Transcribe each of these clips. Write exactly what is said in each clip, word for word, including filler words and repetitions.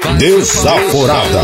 Desaforada,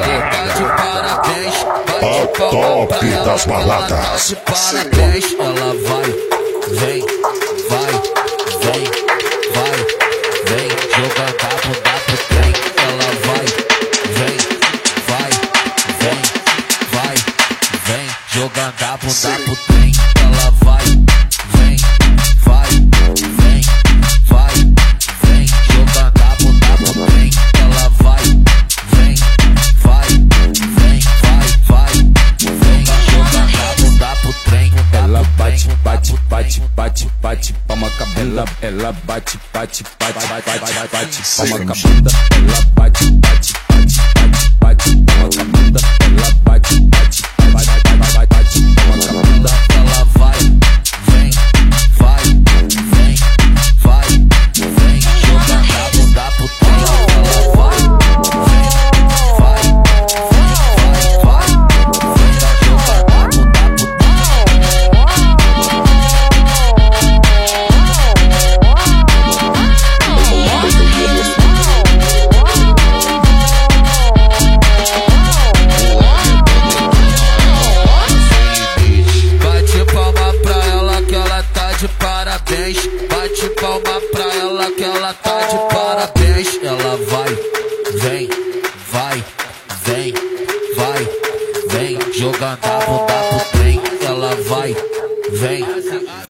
a top das baladas. Parabéns, ela vai, vem, vai, vem, vai, vem, jogando a bunda pro trem. Ela vai, vem, vai, vem, vai, vem, jogando a bunda pro trem. Ela vai, vem, vai, vem, vai, vem, jogando a bunda pro trem. Ela vai, vem, vai, vem, vai, vai, vem, jogando a bunda pro trem. Ela bate, bate, bate, bate, bate, palma cabela. Ela bate, bate, bate, bate, bate, bate, palma cabela. Ela bate, bate, bate, bate, bate, palma cabela. Ela